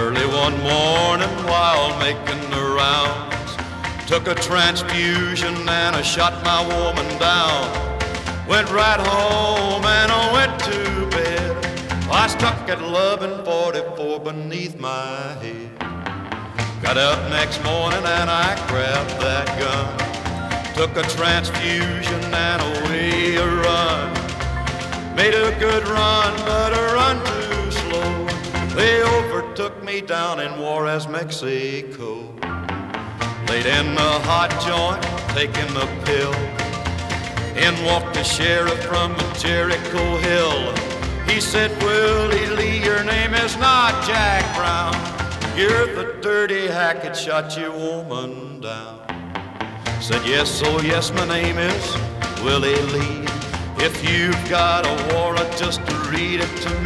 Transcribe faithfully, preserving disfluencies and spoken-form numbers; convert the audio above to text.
Early one morning while making the rounds, took a transfusion and I shot my woman down. Went right home and I went to bed. I stuck at eleven forty-four beneath my head. Got up next morning and I grabbed that gun, took a transfusion and away I run. Made a good run, but a run too slow. They overtook me down in Juarez, Mexico. Laid in the hot joint, taking the pill. In walked the sheriff from Jericho Hill. He said, Willie Lee, your name is not Jack Brown. You're the dirty hack that shot your woman down. Said, yes, oh yes, my name is Willie Lee. If you've got a warrant, just read it to me.